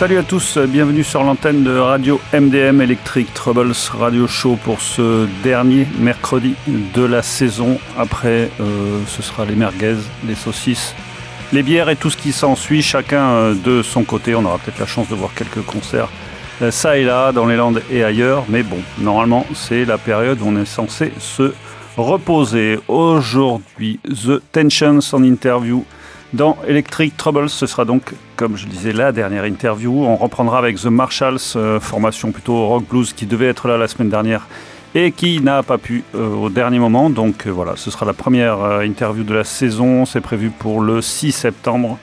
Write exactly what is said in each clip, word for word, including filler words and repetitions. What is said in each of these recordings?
Salut à tous, bienvenue sur l'antenne de Radio M D M Electric Troubles Radio Show pour ce dernier mercredi de la saison. Après, euh, ce sera les merguez, les saucisses, les bières et tout ce qui s'ensuit, chacun euh, de son côté. On aura peut-être la chance de voir quelques concerts euh, ça et là, dans les Landes et ailleurs. Mais bon, normalement, c'est la période où on est censé se reposer. Aujourd'hui, The Tensions en interview dans Electric Troubles. Ce sera donc, comme je disais, la dernière interview. On reprendra avec The Marshalls, euh, formation plutôt rock blues qui devait être là la semaine dernière et qui n'a pas pu euh, au dernier moment. Donc euh, voilà, ce sera la première euh, interview de la saison. C'est prévu pour le six septembre.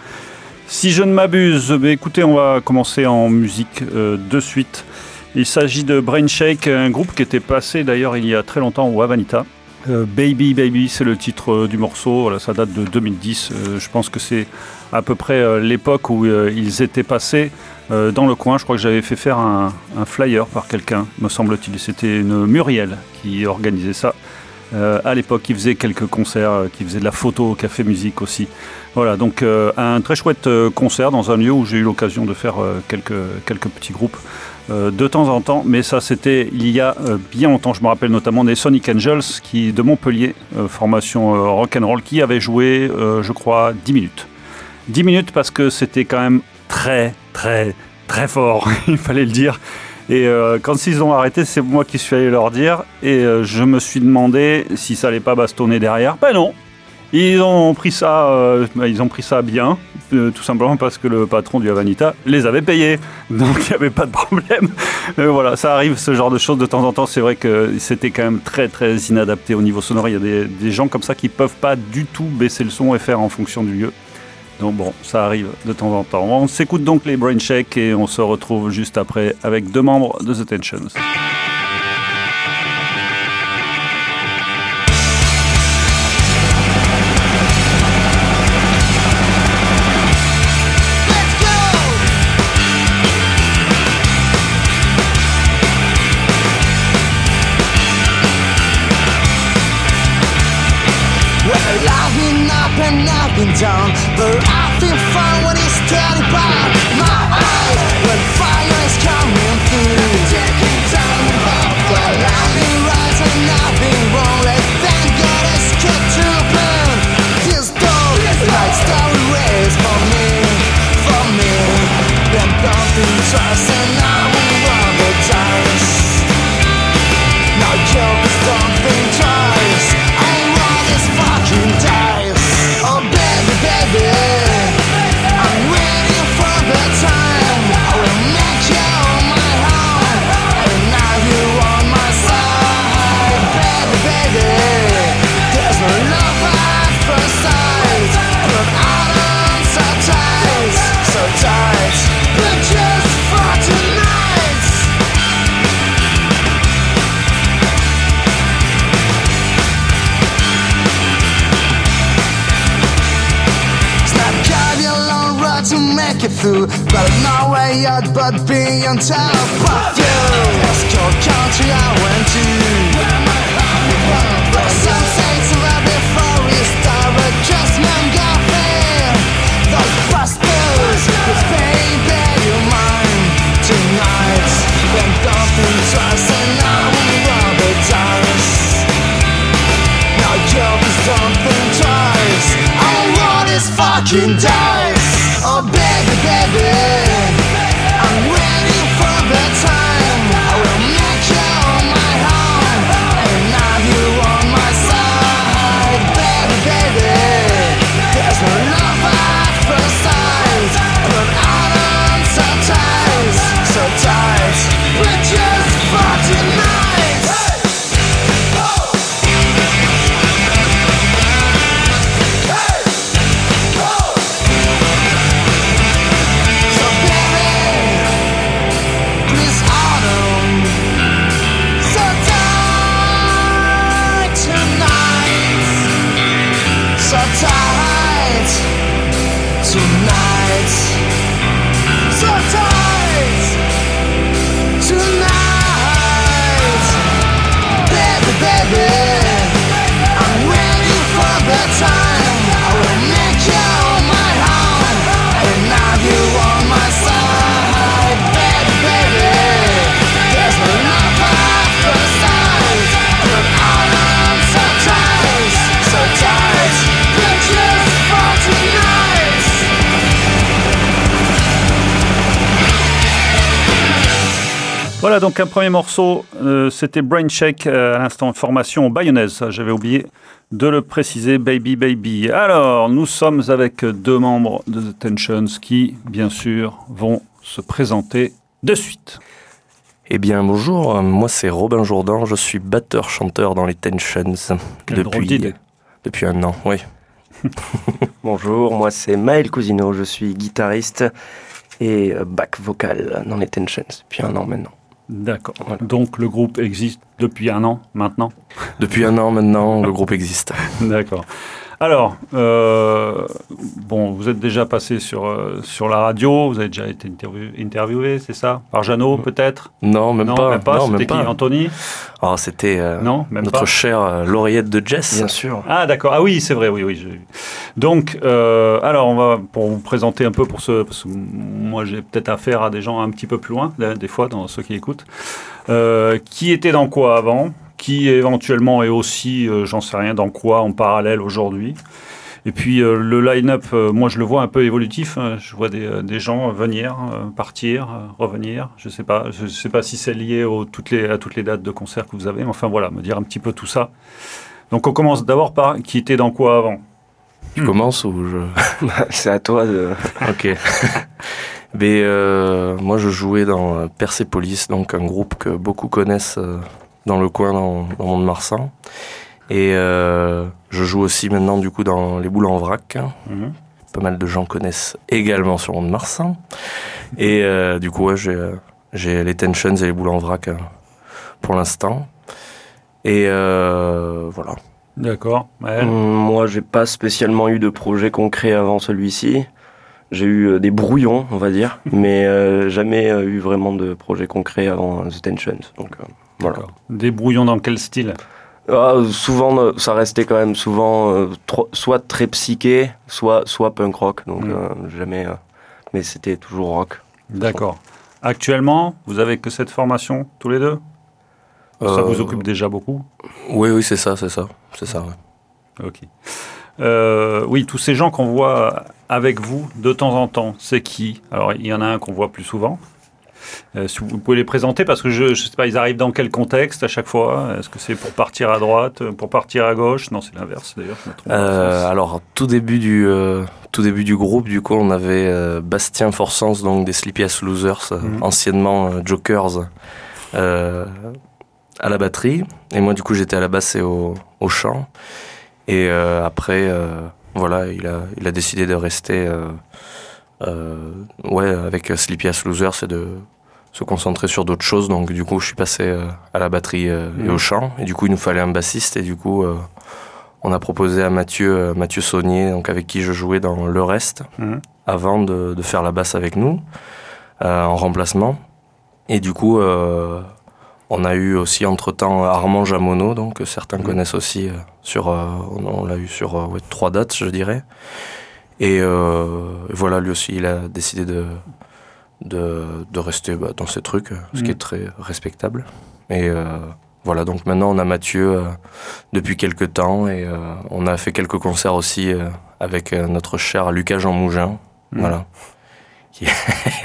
Si je ne m'abuse, bah, écoutez, on va commencer en musique euh, de suite. Il s'agit de Brainshake, un groupe qui était passé d'ailleurs il y a très longtemps au Avanita. Euh, Baby Baby, c'est le titre euh, du morceau. Voilà, ça date de deux mille dix. Euh, je pense que c'est à peu près euh, l'époque où euh, ils étaient passés euh, dans le coin. Je crois que j'avais fait faire un, un flyer par quelqu'un, me semble-t-il. C'était une Muriel qui organisait ça. Euh, à l'époque, il faisait quelques concerts, euh, qui faisait de la photo au Café Musique aussi. Voilà, donc euh, un très chouette euh, concert dans un lieu où j'ai eu l'occasion de faire euh, quelques, quelques petits groupes. Euh, de temps en temps, mais ça c'était il y a euh, bien longtemps. Je me rappelle notamment des Sonic Angels qui, de Montpellier, euh, formation euh, rock'n'roll, qui avait joué, euh, je crois, dix minutes. dix minutes parce que c'était quand même très, très, très fort, il fallait le dire. Et euh, quand ils ont arrêté, c'est moi qui suis allé leur dire, et euh, je me suis demandé si ça allait pas bastonner derrière. Ben non, ils ont pris ça, euh, ils ont pris ça bien, euh, tout simplement parce que le patron du Avanita les avait payés, donc il n'y avait pas de problème. Euh, voilà, ça arrive ce genre de choses de temps en temps. C'est vrai que c'était quand même très très inadapté au niveau sonore. Il y a des, des gens comme ça qui peuvent pas du tout baisser le son et faire en fonction du lieu. Donc bon, ça arrive de temps en temps. On s'écoute donc les Brainshake et on se retrouve juste après avec deux membres de The Tensions. Down, but I feel fine when it's turning back. My eyes, when fire is coming through, taking down the bar. Well, I've been right and I've been wrong. Let thank God escape to the pain. This door, like story ways for me, for me. Then something twice and I will run the tires. Now joke is something twice. I run this fucking dice. Oh baby, baby, I'm waiting for the time I will make you my home and have you on my side. Baby, baby, there's no love at first sight, but I am so tight, so tight, but just for tonight. To make it through, but no way out but being on top of you. Ask your country I went to. But some say to right before we start, but just man got fair. Those bastards with pain, bear your mind tonight. Then don't think twice and I will run the tires. Now you're the something twice. I want this fucking dice. Oh baby, baby, I'm waiting for the time I will make you my home and have you on my side. Baby, baby, there's no love at first sight, but I'm so tight, so tight, but just for tonight. Hey! Oh! You on my side. Voilà donc un premier morceau, euh, c'était Brain Shake euh, à l'instant, formation bayonnaise, ça, j'avais oublié de le préciser, Baby Baby. Alors, nous sommes avec deux membres de The Tensions qui, bien sûr, vont se présenter de suite. Eh bien, bonjour, moi c'est Robin Jourdan, je suis batteur-chanteur dans les Tensions Quelle drôle d'idée. depuis un an, oui. Bonjour, moi c'est Maël Cousineau, je suis guitariste et back vocal dans les Tensions depuis un an maintenant. D'accord. Voilà. Donc le groupe existe depuis un an maintenant. Depuis un an maintenant, le groupe existe. D'accord. Alors, euh, bon, vous êtes déjà passé sur, euh, sur la radio, vous avez déjà été interview- interviewé, c'est ça? Par Jeannot, peut-être? Non, même non, pas. Même pas. Non, C'était même qui? pas. Anthony? Alors, c'était euh, Non, même notre pas. chère euh, lauréate de Jess. Bien sûr. Ah, d'accord. Ah oui, c'est vrai, oui, oui. j'ai vu. Donc, euh, alors, on va, pour vous présenter un peu, pour ce, parce que moi, j'ai peut-être affaire à des gens un petit peu plus loin, des fois, dans ceux qui écoutent. Euh, qui était dans quoi avant? Qui éventuellement est aussi, euh, j'en sais rien, dans quoi en parallèle aujourd'hui? Et puis euh, le line-up, euh, moi je le vois un peu évolutif. Hein. Je vois des, euh, des gens venir, euh, partir, euh, revenir. Je sais pas, je sais pas si c'est lié aux, toutes les, à toutes les dates de concert que vous avez. Mais enfin voilà, me dire un petit peu tout ça. Donc on commence d'abord par qui était dans quoi avant. Tu commences ou je... C'est à toi de... Ok. Mais euh, moi je jouais dans euh, Persepolis, donc un groupe que beaucoup connaissent euh, dans le coin, dans, dans Mont-de-Marsan. Et euh, je joue aussi maintenant du coup dans Les Boules en Vrac. Mhm. Pas mal de gens connaissent également sur Mont-de-Marsan. Et euh, du coup, ouais, j'ai, euh, j'ai les Tensions et Les Boules en Vrac euh, pour l'instant. Et euh, voilà. D'accord. Ouais. Moi j'ai pas spécialement eu de projet concret avant celui-ci. J'ai eu euh, des brouillons, on va dire, mais euh, jamais euh, eu vraiment de projet concret avant The Tensions. Donc euh, voilà. D'accord. Des brouillons dans quel style? Ah, souvent, euh, ça restait quand même souvent euh, tro- soit très psyché, soit, soit punk rock. Donc Mm. euh, jamais. euh, mais c'était toujours rock. D'accord. Actuellement, vous avez que cette formation tous les deux? Ça Euh, vous occupe déjà beaucoup? Oui, oui, c'est ça, c'est ça. C'est ça, ouais. Ok. Euh, oui, tous ces gens qu'on voit avec vous de temps en temps, c'est qui? Alors, il y en a un qu'on voit plus souvent. Euh, si vous, vous pouvez les présenter, parce que je ne sais pas, ils arrivent dans quel contexte à chaque fois? Est-ce que c'est pour partir à droite, pour partir à gauche? Non, c'est l'inverse d'ailleurs. je me trompe. Euh, alors, tout début du euh, tout début du groupe, du coup, on avait euh, Bastien Forsens, donc des Sleepy Ass Losers, euh, Mhm. anciennement euh, Jokers, euh, à la batterie. Et moi, du coup, j'étais à la basse et au, au chant. Et euh, après, euh, voilà, il a il a décidé de rester, euh, euh, ouais, avec Sleepy Ass Losers et de se concentrer sur d'autres choses. Donc, du coup, je suis passé euh, à la batterie euh, et Mhm. au chant. Et du coup, il nous fallait un bassiste. Et du coup, euh, on a proposé à Mathieu, euh, Mathieu Saunier, donc avec qui je jouais dans Le Reste, Mhm. avant de, de faire la basse avec nous, euh, en remplacement. Et du coup, euh, on a eu aussi entre-temps Armand Jamono, donc que certains Mhm. connaissent aussi euh, sur, euh, on, on l'a eu sur euh, ouais, trois dates, je dirais. Et euh, voilà, lui aussi, il a décidé de de, de rester bah, dans ces trucs, ce qui Mhm. est très respectable. Et euh, voilà, donc maintenant on a Mathieu euh, depuis quelques temps et euh, on a fait quelques concerts aussi euh, avec euh, notre cher Lucas Jean Mougin, Mhm. voilà, qui est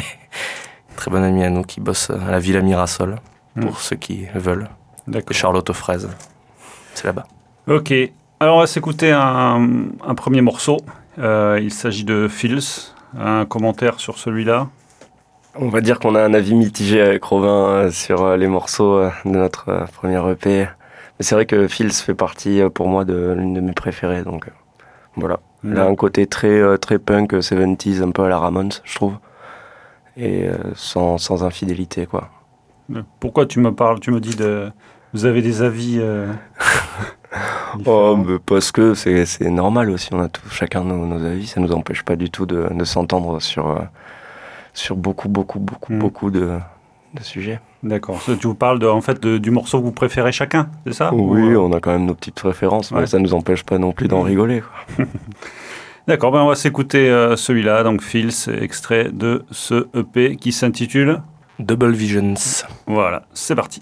très bon ami à nous, qui bosse à la Villa Mirasol, pour Mhm. ceux qui veulent. Et D'accord. Charlotte aux fraises, c'est là-bas. Ok. Alors, on va s'écouter un, un premier morceau. Euh, il s'agit de Fils. Un commentaire sur celui-là? On va dire qu'on a un avis mitigé avec Robin euh, sur euh, les morceaux euh, de notre euh, premier E P. Mais c'est vrai que Phils fait partie euh, pour moi de l'une de mes préférées. Donc euh, voilà. Il a un côté très, euh, très punk euh, soixante-dix, un peu à la Ramones, je trouve. Et euh, sans, sans infidélité, quoi. Pourquoi tu me parles, tu me dis de... Vous avez des avis euh, Oh, différents. mais parce que c'est, c'est normal aussi, on a tous, chacun nos, nos avis, ça nous empêche pas du tout de, de s'entendre sur, euh, sur beaucoup, beaucoup, beaucoup, Mm. beaucoup de, de sujets. D'accord. Ça, tu vous parles de, en fait, de- du morceau que vous préférez chacun, c'est ça? Oui, Ou, euh, on a quand même nos petites préférences, Ouais. mais ça nous empêche pas non plus d'en Mm. rigoler, quoi. D'accord, ben on va s'écouter euh, celui-là, donc Fils, extrait de ce E P qui s'intitule... Double Visions. Voilà, c'est parti.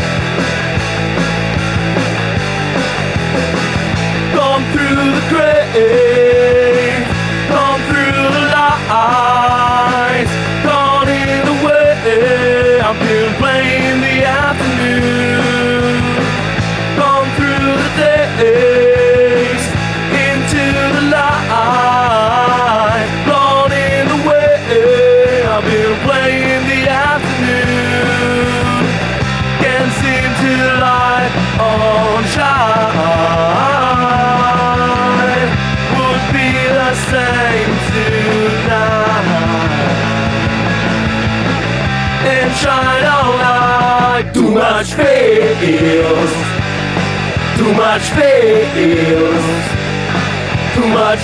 Gone through the great Gone through the lights, gone in the way. I've been playing the afternoon, gone through the days, into the light, gone in the way. I've been playing the afternoon, can't seem to light on shine. Would be the same tonight, and shine on light. Too much feels, too much feels, too much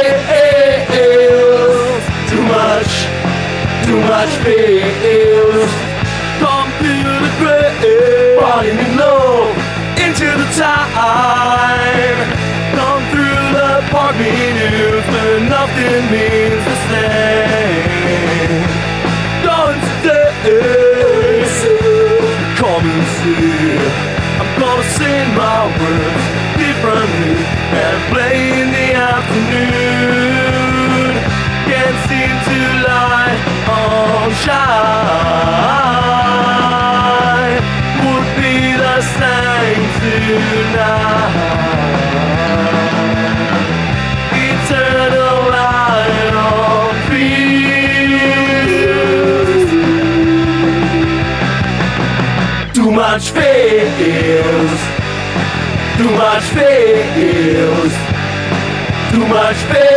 feels, too much, too much feels. Come through the grave, falling in love into the time. Come through the park menus where nothing means the same. Going today, come and see. I'm gonna sing my words differently and play in the afternoon. Can't seem to light on shine. Would be the same tonight. Eternal light on fields. Too much feels, too much feels, too much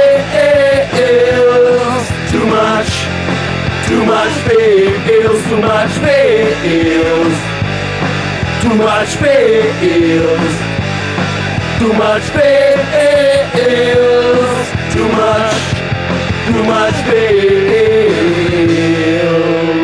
feels, too much, too much feels, too much feels, too much feels, too much feels, too much, too much feels.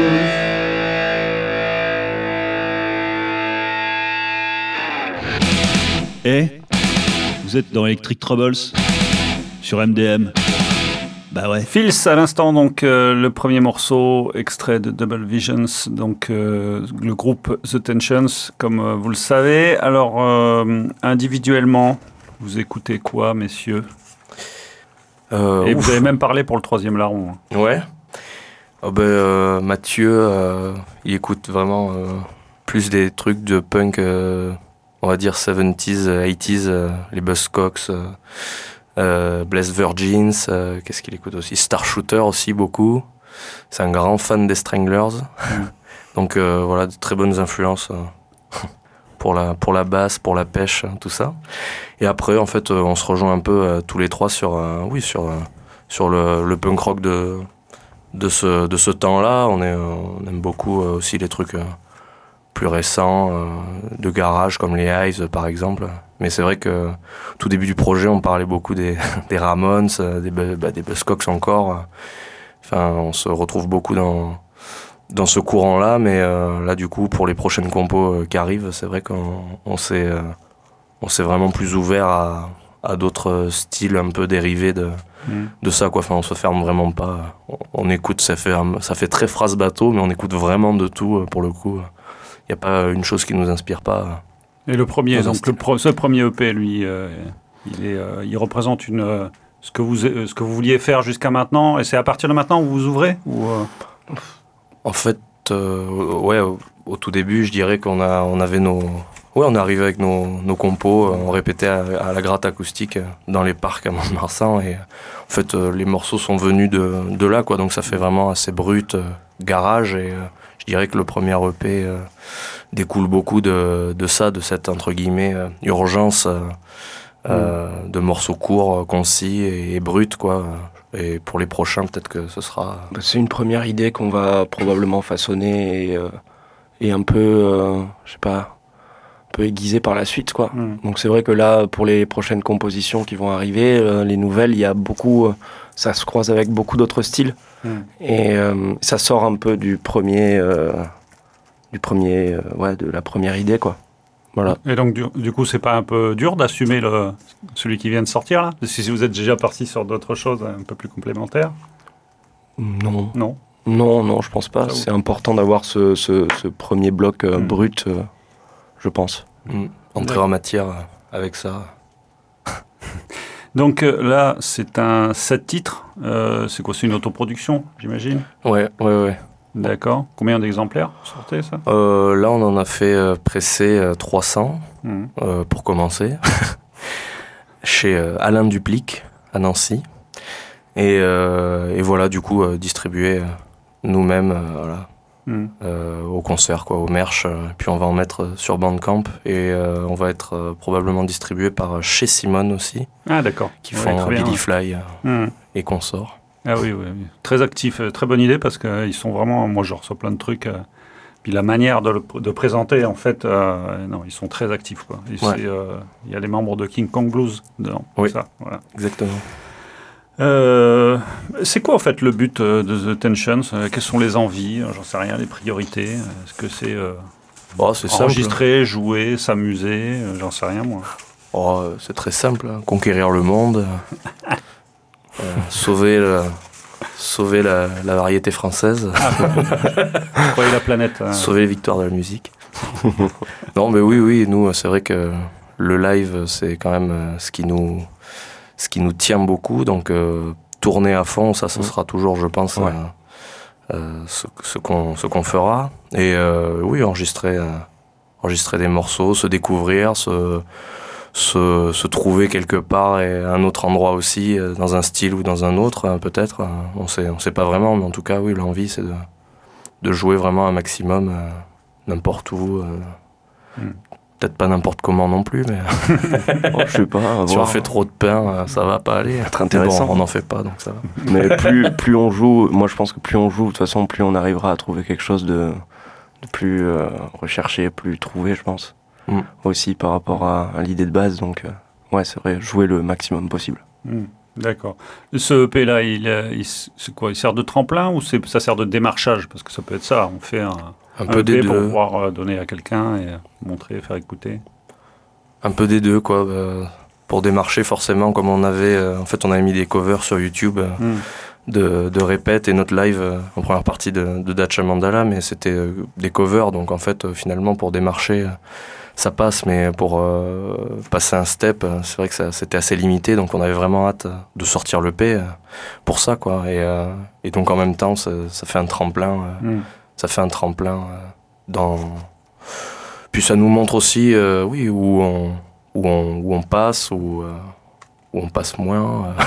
Et vous êtes dans Electric Troubles sur M D M. Bah ouais. Fils à l'instant, donc euh, le premier morceau extrait de Double Visions, donc euh, le groupe The Tensions, comme euh, vous le savez. Alors euh, individuellement, vous écoutez quoi, messieurs? Euh, Et ouf. vous avez même parlé pour le troisième larron. Ouais. Oh ben, euh, Mathieu, euh, il écoute vraiment euh, plus des trucs de punk, euh, on va dire soixante-dix, quatre-vingts, euh, les Buzzcocks, euh, euh, Blessed Virgins, euh, qu'est-ce qu'il écoute aussi? Star Shooter aussi beaucoup. C'est un grand fan des Stranglers. Mm. Donc euh, voilà, de très bonnes influences euh, pour, la, pour la basse, pour la pêche, tout ça. Et après, en fait, euh, on se rejoint un peu euh, tous les trois sur, euh, oui, sur, euh, sur le, le punk rock de, de, ce, de ce temps-là. On, est, euh, on aime beaucoup euh, aussi les trucs euh, plus récents, euh, de garage, comme les Hives, par exemple. Mais c'est vrai que tout début du projet, on parlait beaucoup des, des Ramones, des, bah, des Buzzcocks encore. Enfin, on se retrouve beaucoup dans, dans ce courant-là, mais euh, là, du coup, pour les prochaines compos euh, qui arrivent, c'est vrai qu'on on s'est, euh, on s'est vraiment plus ouvert à, à d'autres styles un peu dérivés de, mmh. de ça, quoi. Enfin, on se ferme vraiment pas. On, on écoute, ça fait, ça fait très phrase bateau, mais on écoute vraiment de tout, pour le coup. Il n'y a pas une chose qui ne nous inspire pas. Et le premier, donc le pro, ce premier E P, lui, euh, il, est, euh, il représente une, euh, ce, que vous, euh, ce que vous vouliez faire jusqu'à maintenant, et c'est à partir de maintenant où vous ouvrez ou, euh... En fait, euh, ouais, au, au tout début, je dirais qu'on a, on avait nos... Ouais, on est arrivé avec nos, nos compos, euh, on répétait à, à la gratte acoustique euh, dans les parcs à Mont-de-Marsan, et en fait, euh, les morceaux sont venus de, de là, quoi, donc ça fait vraiment assez brut, euh, garage, et euh, je dirais que le premier E P euh, découle beaucoup de, de ça, de cette, entre guillemets, euh, urgence euh, euh, mmh. de morceaux courts, concis et, et bruts, quoi. Et pour les prochains, peut-être que ce sera... C'est une première idée qu'on va probablement façonner et, euh, et un peu, euh, je sais pas, un peu aiguiser par la suite, quoi. Mmh. Donc c'est vrai que là, pour les prochaines compositions qui vont arriver, euh, les nouvelles, il y a beaucoup... Euh, ça se croise avec beaucoup d'autres styles. Mmh. Et euh, ça sort un peu du premier... Euh, du premier, euh, ouais, de la première idée, quoi. Voilà. Et donc, du, du coup, c'est pas un peu dur d'assumer le, celui qui vient de sortir, là? Si vous êtes déjà parti sur d'autres choses un peu plus complémentaires? Non. Non. Non, non, je pense pas. Ça c'est vous... important d'avoir ce, ce, ce premier bloc euh, mmh. brut, euh, je pense. Mmh. Entrer en matière avec ça. Donc euh, là, c'est un sept titres. Euh, c'est quoi? C'est une autoproduction, j'imagine? Ouais, ouais, ouais. D'accord. Combien d'exemplaires sortez ça? Euh, là, on en a fait euh, presser euh, trois cents Mmh. euh, pour commencer, chez euh, Alain Duplic à Nancy. Et, euh, et voilà, du coup, euh, distribuer euh, nous-mêmes euh, voilà, Mmh. euh, au concert, quoi, au merch. Euh, puis on va en mettre euh, sur Bandcamp et euh, on va être euh, probablement distribué par euh, chez Simone aussi, Ah d'accord. qui Ouais, font très bien, Billy ouais. Fly euh, Mmh. et consorts. Ah oui, oui, oui. Très actif, euh, très bonne idée parce qu'ils sont vraiment, moi je reçois plein de trucs. euh, puis la manière de, le, de présenter, en fait, euh, non, ils sont très actifs. Quoi. Et Ouais. c'est, euh, il y a les membres de King Kong Blues dedans. Oui. Ça, voilà. Exactement. Euh, c'est quoi en fait le but euh, de The Tensions? Euh, Quelles sont les envies? Euh, J'en sais rien, les priorités? Est-ce que c'est euh, Oh, c'est simple. enregistrer, jouer, s'amuser? Euh, J'en sais rien moi. Oh, euh, c'est très simple, hein. Conquérir le monde, euh, sauver, le- sauver la, la variété française, Croyez la planète. euh, sauver les victoires de la musique. Non, mais oui, oui, nous, c'est vrai que le live, c'est quand même euh, ce qui nous, ce qui nous tient beaucoup. Donc, euh, tourner à fond, ça, ce Mm. sera toujours, je pense, Ouais. euh, euh, ce, ce qu'on, ce qu'on fera. Et euh, oui, enregistrer, euh, enregistrer des morceaux, se découvrir, se, se, se trouver quelque part et à un autre endroit aussi, euh, dans un style ou dans un autre, euh, peut-être. Euh, on sait, on sait pas vraiment, mais en tout cas, oui, l'envie, c'est de, de jouer vraiment un maximum, euh, n'importe où. euh, Mm. Peut-être pas n'importe comment non plus, mais Oh, je sais pas, à si on voir. fait trop de pain, euh, ça va pas aller. Être intéressant. Bon, on n'en fait pas, donc ça va. Mais plus, plus on joue, moi je pense que plus on joue, de toute façon, plus on arrivera à trouver quelque chose de, de plus euh, recherché, plus trouvé, je pense. Mm. Aussi par rapport à, à l'idée de base. Donc, euh, ouais, c'est vrai, jouer le maximum possible. Hmm, D'accord. Ce E P là, il, euh, il, c'est quoi? Il sert de tremplin ou c'est, ça sert de démarchage? Parce que ça peut être ça. On fait un, Un un peu E P des pour deux. pouvoir euh, donner à quelqu'un et euh, montrer, faire écouter. Un peu des deux, quoi. Euh, pour démarcher, forcément, comme on avait... euh, en fait, on avait mis des covers sur YouTube euh, Hmm. de, de répète et notre live euh, en première partie de, de Dacha Mandala, mais c'était euh, des covers, donc en fait, euh, finalement, pour démarcher, euh, ça passe, mais pour euh, passer un step, euh, c'est vrai que ça, c'était assez limité, donc on avait vraiment hâte euh, de sortir l'E P euh, pour ça, quoi. Et, euh, et donc, en même temps, ça, ça fait un tremplin... euh, Hmm. ça fait un tremplin euh, dans... Puis ça nous montre aussi, euh, oui, où on, où on, où on passe, où, euh, où on passe moins. euh.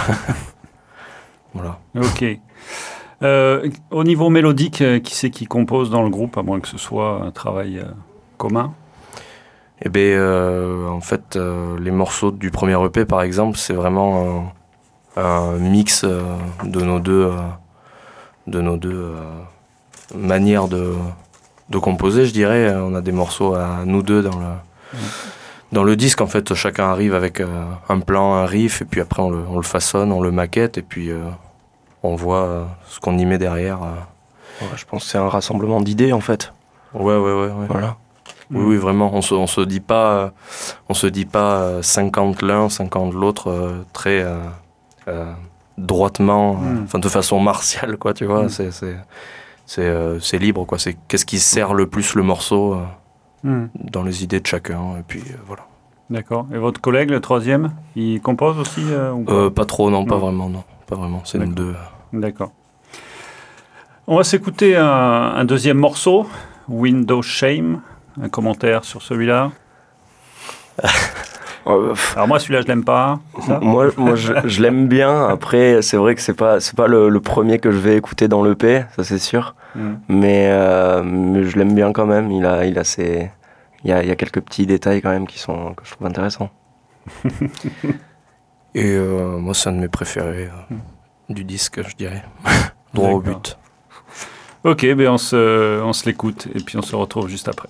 Voilà. Ok. Euh, au niveau mélodique, euh, qui c'est qui compose dans le groupe, à moins que ce soit un travail euh, commun? Et bien, euh, en fait, euh, les morceaux du premier E P, par exemple, c'est vraiment un, un mix euh, de nos deux, euh, de nos deux euh, manières de, de composer, je dirais. On a des morceaux à nous deux dans le, Mmh. dans le disque. En fait, chacun arrive avec euh, un plan, un riff, et puis après, on le, on le façonne, on le maquette, et puis euh, on voit euh, ce qu'on y met derrière. euh. Ouais, je pense que c'est un rassemblement d'idées en fait. Ouais, ouais, ouais. ouais. Voilà. Oui, oui, vraiment. On se, on se dit pas, euh, on se dit pas euh, cinquante l'un, cinquante l'autre, euh, très euh, euh, droitement, euh, Mm. enfin de façon martiale, quoi. Tu vois, Mm. c'est, c'est, c'est, euh, c'est libre, quoi. C'est qu'est-ce qui sert le plus le morceau euh, Hmm. dans les idées de chacun, et puis euh, voilà. D'accord. Et votre collègue, le troisième, il compose aussi euh, ou pas? Euh, pas trop, non, pas Non. vraiment, non, pas vraiment. C'est nous D'accord. deux. D'accord. On va s'écouter un, un deuxième morceau, Window Shame. Un commentaire sur celui-là? Euh, pff, Alors moi, celui-là, je l'aime pas. c'est ça moi, moi je, je l'aime bien. Après, c'est vrai que c'est pas, c'est pas le, le premier que je vais écouter dans l'E P, ça c'est sûr. Hmm. Mais, euh, mais je l'aime bien quand même. Il a, il a ses, il y a, il y a quelques petits détails quand même qui sont, que je trouve intéressants. Et euh, moi, c'est un de mes préférés euh, du disque, je dirais. Droit au D'accord. but. Ok, ben on se, on se l'écoute et puis on se retrouve juste après.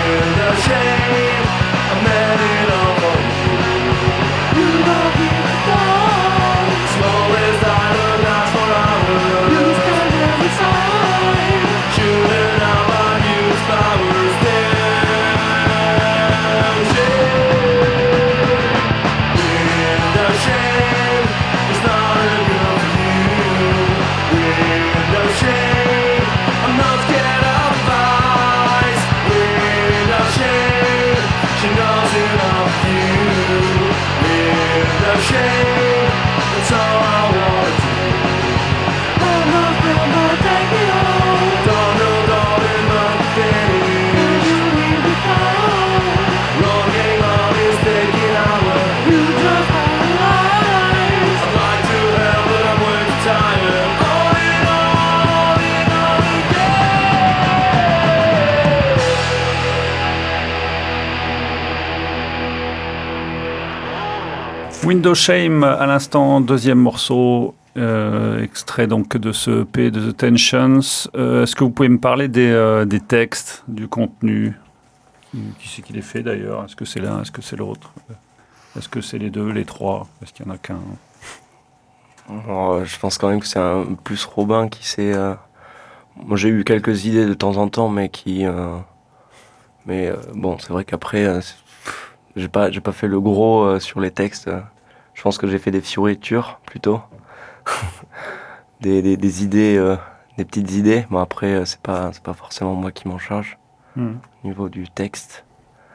Shame, I met it all for you. You love me. Window Shame à l'instant, deuxième morceau, euh, extrait donc de ce E P de The Tensions. Euh, est-ce que vous pouvez me parler des, euh, des textes, du contenu? Qui c'est qui les fait d'ailleurs? Est-ce que c'est l'un, est-ce que c'est l'autre? Est-ce que c'est les deux, les trois? Est-ce qu'il y en a qu'un? Alors, je pense quand même que c'est un plus Robin qui sait. Euh... Moi, j'ai eu quelques idées de temps en temps, mais qui. Euh... Mais euh, bon, c'est vrai qu'après, euh, c'est- j'ai pas, j'ai pas fait le gros euh, sur les textes. Je pense que j'ai fait des fioritures plutôt, des, des, des idées, euh, des petites idées. Bon après, euh, c'est pas, c'est pas forcément moi qui m'en charge Hmm. au niveau du texte.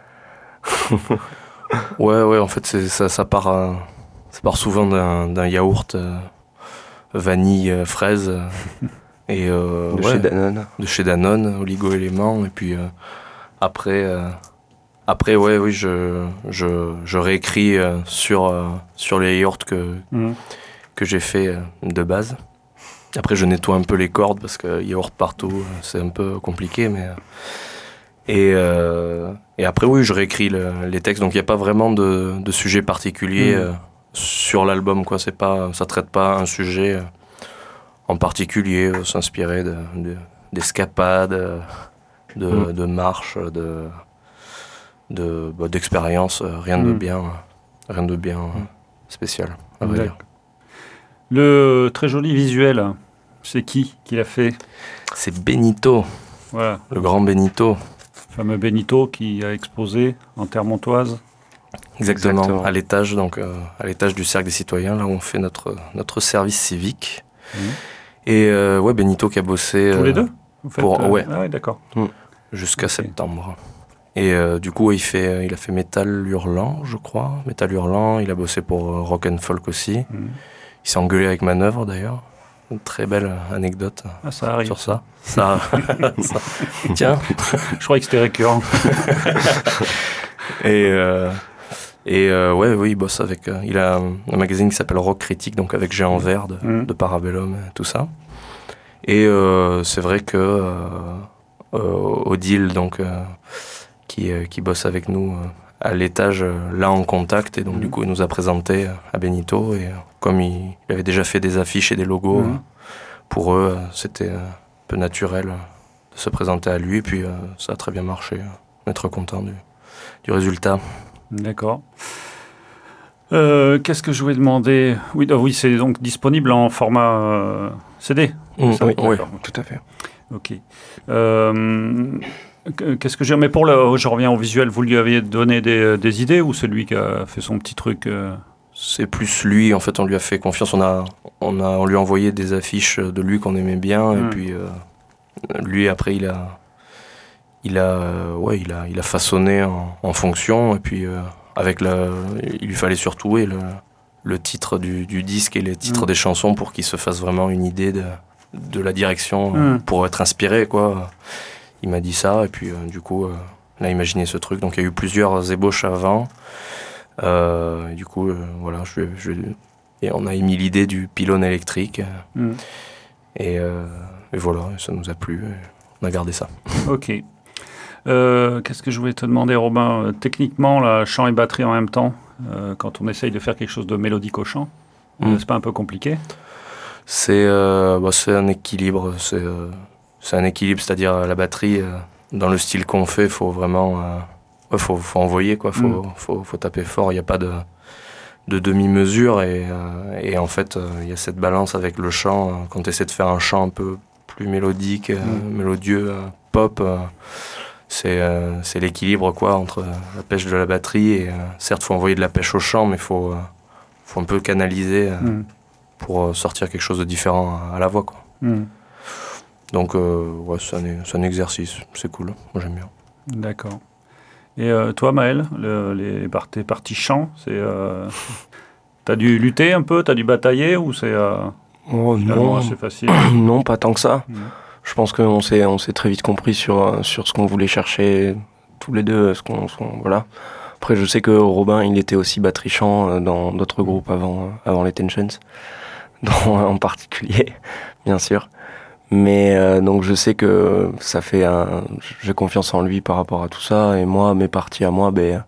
Ouais, ouais, en fait, c'est, ça, ça, part, euh, ça part souvent d'un, d'un yaourt euh, vanille, euh, fraise, euh, et euh, De ouais, chez Danone. de chez Danone, oligo-éléments, et puis euh, après, euh, après, ouais, oui, je, je, je réécris euh, sur, euh, sur les yaourts que, Hmm. que j'ai fait euh, de base. Après, je nettoie un peu les cordes parce que yaourt partout, euh, c'est un peu compliqué, mais... euh, Et, euh, et après, oui, je réécris le- les textes. Donc, il n'y a pas vraiment de, de sujet particulier Mm. euh, sur l'album, quoi. C'est pas, ça ne traite pas un sujet euh, en particulier, euh, s'inspirer de, de- d'escapades, euh, de, Mm. de marches, de, de, bah, d'expériences. euh, Rien de Mm. bien, euh, rien de bien euh, spécial, à vrai dire. D'accord. Le très joli visuel, c'est qui qui l'a fait? C'est Benito, Voilà, le grand Benito. le fameux Benito qui a exposé en Terre Montoise. Exactement, Exactement. à l'étage, donc euh, à l'étage du Cercle des Citoyens, là où on fait notre, notre service civique. Mhm. Et euh, ouais, Benito qui a bossé Tous euh, les deux vous faites, pour- euh, ouais. Ah ouais, d'accord. jusqu'à Ok. septembre. Et euh, du coup, il, fait, il a fait Métal Hurlant, je crois. Métal Hurlant, il a bossé pour euh, Rock and Folk aussi. Mhm. Il s'est engueulé avec Manœuvre d'ailleurs. Une très belle anecdote Ah, ça arrive. sur ça. Ça, ça- Tiens. Je croyais que c'était récurrent. Et, euh, et euh, ouais, oui, il bosse avec. euh, il a un, un magazine qui s'appelle Rock Critique, donc avec Géant Vert de, Mhm. de Parabellum, et tout ça. Et euh, c'est vrai que euh, euh, Odile, donc, euh, qui, euh, qui bosse avec nous euh, à l'étage, euh, là en contact, et donc Mhm. du coup, il nous a présenté euh, à Benito. Et euh, comme il, il avait déjà fait des affiches et des logos, Mhm. euh, pour eux, euh, c'était euh, un peu naturel euh, de se présenter à lui. Et puis, euh, ça a très bien marché. euh, On est très content du, du résultat. D'accord. Euh, qu'est-ce que je voulais demander? Oui, ah oui, c'est donc disponible en format euh, C D. Mmh, ça, oui, oui. d'accord. Tout à fait. Ok. Euh, qu'est-ce que j'ai Mais pour le, je reviens au visuel. Vous lui aviez donné des, des idées ou c'est lui qui a fait son petit truc euh, C'est plus lui, en fait, on lui a fait confiance. On, a, on, a, on lui a envoyé des affiches de lui qu'on aimait bien. Mm. Et puis, euh, lui, après, il a, il a, euh, ouais, il a, il a façonné en, en fonction. Et puis, euh, avec la, il lui fallait surtout ouais, le, le titre du, du disque et les titres Mm. des chansons pour qu'il se fasse vraiment une idée de, de la direction, euh, Mm. pour être inspiré, quoi. Il m'a dit ça. Et puis, euh, du coup, euh, on a imaginé ce truc. Donc, il y a eu plusieurs ébauches avant. Euh, et du coup, euh, voilà, je, je, et on a émis l'idée du pylône électrique. hmm. Et, euh, et voilà, ça nous a plu. Et on a gardé ça. Ok. Euh, qu'est-ce que je voulais te demander, Robin? Euh, Techniquement, là, chant et batterie en même temps, euh, quand on essaye de faire quelque chose de mélodique au chant, euh, Mm. c'est pas un peu compliqué? C'est euh, bah, c'est un équilibre. C'est euh, c'est un équilibre, c'est-à-dire euh, la batterie, euh, dans le style qu'on fait, il faut vraiment. Euh, ouais, faut, faut envoyer, quoi. Faut, Mm. faut, faut taper fort. Il n'y a pas de, de demi-mesure. Et, euh, et en fait, euh, il y a cette balance avec le chant. Euh, quand tu essaies de faire un chant un peu plus mélodique, euh, Mm. mélodieux, euh, pop, euh, c'est euh, c'est l'équilibre, quoi, entre euh, la pêche de la batterie. Et euh, certes, il faut envoyer de la pêche au chant, mais il faut, euh, faut un peu canaliser euh, Hmm. pour euh, sortir quelque chose de différent à, à la voix, quoi. Hmm. Donc, euh, ouais, c'est un, c'est un exercice, c'est cool, moi j'aime bien. D'accord. Et euh, toi, Maël, le, les parties, parties chant, c'est, euh, t'as dû lutter un peu, t'as dû batailler ou c'est euh, Oh, finalement non, assez facile? non, pas tant que ça. Hmm. Je pense qu'on s'est, on s'est très vite compris sur, euh, sur ce qu'on voulait chercher tous les deux. Ce qu'on, ce qu'on- voilà. Après, je sais que Robin, il était aussi batterie-chant euh, dans d'autres groupes avant, euh, avant les Tensions, dont un en particulier, bien sûr. Mais euh, donc, je sais que ça fait un... J'ai confiance en lui par rapport à tout ça. Et moi, mes parties à moi, ben,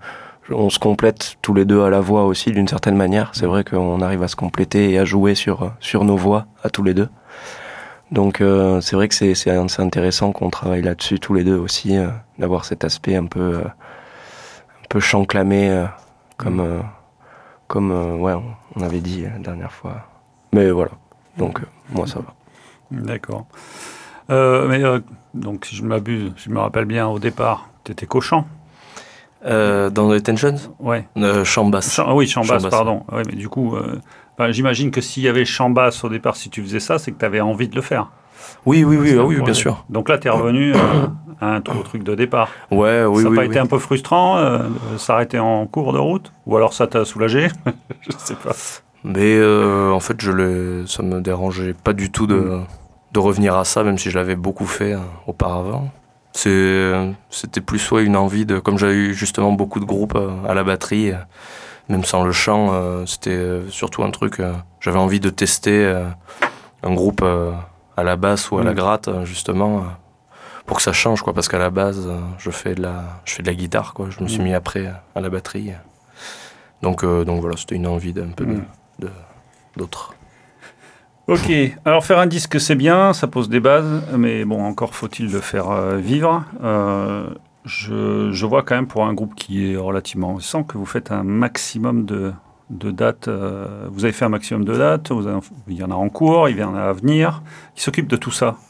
on se complète tous les deux à la voix aussi d'une certaine manière. C'est vrai qu'on arrive à se compléter et à jouer sur, sur nos voix à tous les deux. Donc euh, c'est vrai que c'est, c'est, c'est intéressant qu'on travaille là-dessus tous les deux aussi, euh, d'avoir cet aspect un peu, euh, un peu chant-clamé, euh, comme, euh, comme euh, ouais, on avait dit la dernière fois. Mais voilà, donc euh, moi ça va. D'accord. Euh, mais euh, donc si je m'abuse, si je me rappelle bien au départ, tu étais qu'au-chant. Euh, dans les Tensions Ouais. euh, Chant basse. Chant- oui, chant basse, Chant basse. pardon. Ouais, mais du coup, euh, enfin, j'imagine que s'il y avait chant basse au départ, si tu faisais ça, c'est que tu avais envie de le faire. Oui, oui, oui, C'est ah un oui, bien projet. sûr. Donc là, tu es revenu euh, à un truc, truc de départ. Ouais, oui, ça n'a oui. pas oui. été un peu frustrant euh, de s'arrêter en cours de route? Ou alors ça t'a soulagé? Je sais pas. Mais euh, en fait, je l'ai, ça me dérangeait pas du tout de, Mm. de revenir à ça, même si je l'avais beaucoup fait euh, auparavant. C'est, c'était plus ouais, une envie de, comme j'avais eu justement beaucoup de groupes euh, à la batterie, euh, même sans le chant, euh, c'était euh, surtout un truc. Euh, j'avais envie de tester euh, un groupe euh, à la basse ou à la Mm. gratte, euh, justement, euh, pour que ça change, quoi. Parce qu'à la base, euh, je fais de la, je fais de la guitare, quoi. Je me suis Mm. mis après euh, à la batterie. Donc, euh, donc voilà, c'était une envie d'un peu de, Mm. de, d'autres. Ok, alors faire un disque c'est bien, ça pose des bases, mais bon, encore faut-il le faire euh, vivre. Euh, je, je vois quand même pour un groupe qui est relativement récent que vous faites un maximum de, de dates. euh, vous avez fait un maximum de dates, vous avez- il y en a en cours, il y en a à venir. Qui s'occupe de tout ça?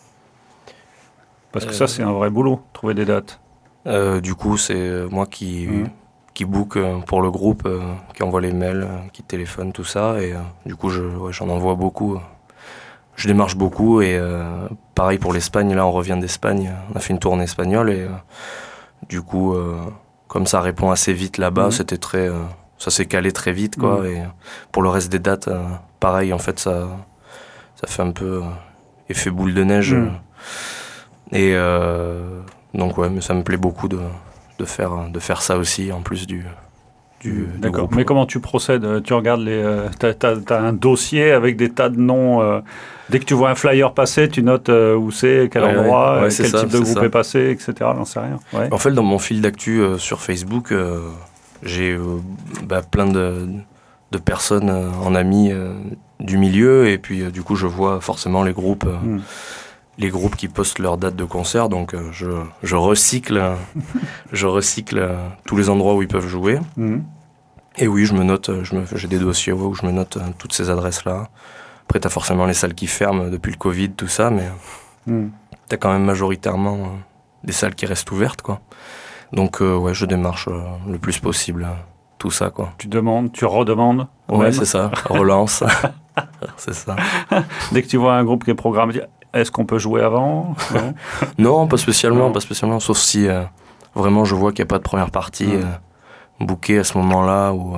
Parce que Euh, ça c'est un vrai boulot, trouver des dates. Euh, du coup, c'est moi qui, Mhm. qui book euh, pour le groupe, euh, qui envoie les mails, euh, qui téléphone, tout ça. Et euh, du coup, je, ouais, j'en envoie beaucoup. Je démarche beaucoup. Et euh, pareil pour l'Espagne. Là, on revient d'Espagne. On a fait une tournée espagnole. Et euh, du coup, euh, comme ça répond assez vite là-bas, Mhm. c'était très, euh, ça s'est calé très vite, quoi. Mhm. Et euh, pour le reste des dates, euh, pareil, en fait, ça, ça fait un peu euh, effet boule de neige. Mhm. euh. Et euh, donc, ouais, mais ça me plaît beaucoup de, de, faire, de faire ça aussi, en plus du, du, du D'accord. groupe. Mais comment tu procèdes? Tu regardes les. Euh, t'as, t'as- t'as un dossier avec des tas de noms. euh, dès que tu vois un flyer passer, tu notes euh, où c'est, quel Ouais, endroit, ouais, ouais, euh, c'est quel ça, type de c'est groupe ça. est passé, et cetera. J'en sais rien. Ouais. En fait, dans mon fil d'actu euh, sur Facebook, euh, j'ai euh, bah, plein de, de personnes euh, en amis euh, du milieu. Et puis, euh, du coup, je vois forcément les groupes. euh, Mm. les groupes qui postent leurs dates de concert, donc euh, je, je recycle, euh, je recycle euh, tous les endroits où ils peuvent jouer. Mhm. Et oui, je me note, euh, je me, j'ai des dossiers ouais, où je me note euh, toutes ces adresses-là. Après, t'as forcément les salles qui ferment depuis le Covid, tout ça, mais Mm. t'as quand même majoritairement euh, des salles qui restent ouvertes, quoi. Donc, euh, ouais, je démarche euh, le plus possible euh, tout ça, quoi. Tu demandes, tu redemandes. Ouais, même. c'est ça, relance. C'est ça. Dès que tu vois un groupe qui est programmé, dis, est-ce qu'on peut jouer avant? Non. Non, pas spécialement, Non. pas spécialement, sauf si euh, vraiment je vois qu'il n'y a pas de première partie Mm. euh, bookée à ce moment-là ou, euh,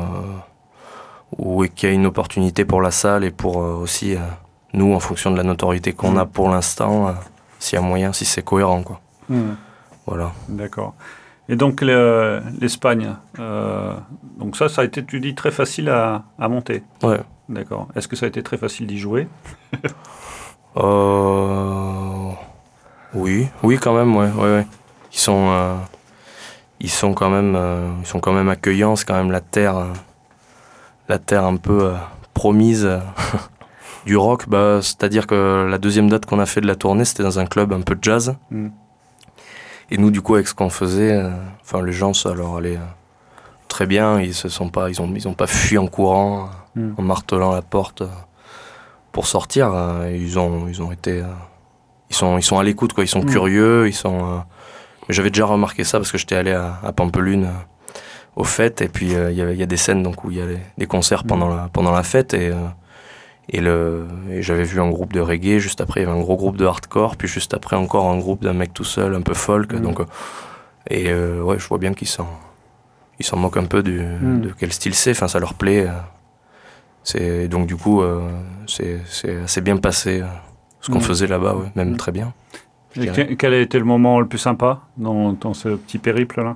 ou qu'il y a une opportunité pour la salle et pour euh, aussi euh, nous, en fonction de la notoriété qu'on Mm. a pour l'instant, euh, s'il y a moyen, si c'est cohérent, quoi. Mm. Voilà. D'accord. Et donc le- l'Espagne, euh, donc ça, ça a été, tu dis, très facile à, à monter. Ouais. D'accord. Est-ce que ça a été très facile d'y jouer? Euh... Oui, oui, quand même, ouais, ouais, ouais. Ils sont, euh, ils sont quand même, euh, ils sont quand même accueillants. C'est quand même la terre, euh, la terre un peu euh, promise euh, du rock. Bah, c'est-à-dire que la deuxième date qu'on a fait de la tournée, c'était dans un club un peu de jazz. Mm. Et nous, du coup, avec ce qu'on faisait, euh, enfin, les gens, ça leur allait euh, très bien. Ils se sont pas, ils ont, ils ont pas fui en courant, euh, Mm. en martelant la porte euh, pour sortir. euh, ils ont, ils ont été, euh, ils sont, ils sont à l'écoute, quoi. Ils sont Mm. curieux, ils sont. euh, mais j'avais déjà remarqué ça parce que j'étais allé à, à Pampelune euh, aux fêtes et puis euh, il y avait- il y a des scènes donc où il y a les- des concerts Mm. pendant la, pendant la fête et, euh, et, le, et j'avais vu un groupe de reggae, juste après il y avait un gros groupe de hardcore, puis juste après encore un groupe d'un mec tout seul, un peu folk. Mm. Donc, euh, et euh, ouais, je vois bien qu'ils s'en, ils s'en moquent un peu du, Mm. de quel style c'est, enfin ça leur plaît. euh. C'est, donc du coup, euh, c'est, c'est assez bien passé euh, ce qu'on Mm. faisait là-bas, ouais, même Mm. très bien. je Et dirais. que- quel a été le moment le plus sympa dans, dans ce petit périple-là?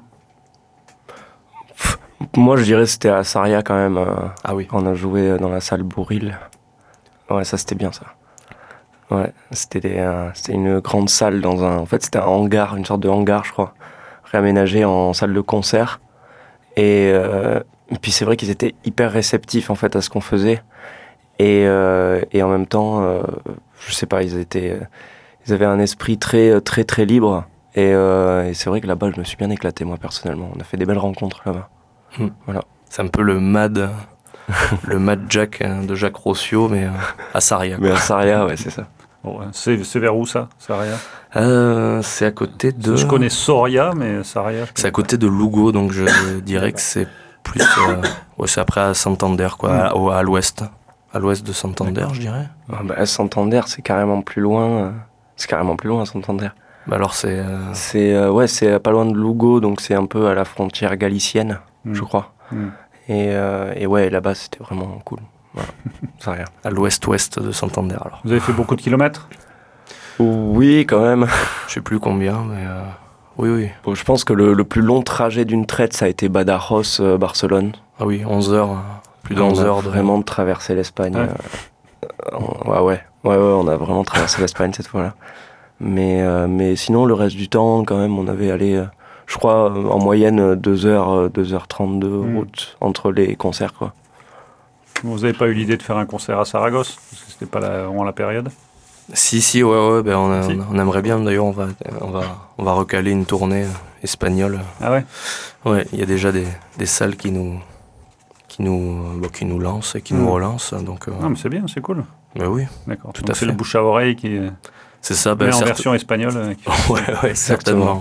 Moi, je dirais que c'était à Saria quand même. euh, Ah oui. On a joué dans la salle Bourril. Ouais, ça c'était bien ça. Ouais, c'était des, euh, c'était une grande salle dans un. En fait, c'était un hangar, une sorte de hangar, je crois, réaménagé en salle de concert. Et, euh, et puis c'est vrai qu'ils étaient hyper réceptifs en fait à ce qu'on faisait. Et, euh, et en même temps, euh, je sais pas, ils étaient, ils avaient un esprit très très très libre. Et, euh, et c'est vrai que là-bas, je me suis bien éclaté moi personnellement. On a fait des belles rencontres là-bas. Mm. Voilà. C'est un peu le Mad, le Mad Jack hein, de Jacques Rossio, mais euh, à Sarria. Mais à Sarria, ouais, c'est ça. Bon, ouais. c'est, c'est vers où ça, Sarria? Euh, c'est à côté de. Je connais Soria, mais Sarria. je C'est à connais côté de Lugo, donc je dirais que c'est plus. Euh, ouais, c'est après à Santander, quoi, Mm. à, au- à l'ouest. À l'ouest de Santander, D'accord. je dirais. Ah bah, Santander, c'est carrément plus loin. euh, C'est carrément plus loin, Santander. Bah alors c'est. euh, C'est euh, ouais, c'est pas loin de Lugo, donc c'est un peu à la frontière galicienne, pas. je crois. Mm. Et, euh, et ouais, là-bas, c'était vraiment cool. Voilà. Sarria. à l'ouest-ouest de Santander, alors. Vous avez fait beaucoup de kilomètres? Oui, quand même. Je sais plus combien, mais. euh, Oui, oui. Bon, je pense que le, le plus long trajet d'une traite, ça a été Badajoz, euh, Barcelone. Ah oui, onze heures. euh, Plus de On onze a heures de. vraiment traversé l'Espagne. Ouais. euh, on- ouais, ouais, ouais, ouais, on a vraiment traversé l'Espagne cette fois-là. Mais, euh, mais sinon, le reste du temps, quand même, on avait allé, euh, je crois, euh, en moyenne, deux heures, deux heures trente de Mm. route entre les concerts, quoi. Vous n'avez pas eu l'idée de faire un concert à Saragosse? Parce que c'était pas la, vraiment la période. Si, si, ouais, ouais, ben on, a- Si. on, on aimerait bien. D'ailleurs, on va, on va, on va recaler une tournée euh, espagnole. Ah ouais? Ouais, il y a déjà des, des salles qui nous, qui nous, euh, bon, qui nous lancent et qui Mm. nous relancent. Donc, euh, Non, mais c'est bien, c'est cool. ben oui, D'accord. Tout Donc à c'est fait. le bouche à oreille qui est c'est ça. mais Ben, en certes- version espagnole. euh, qui- Ouais, ouais, certainement.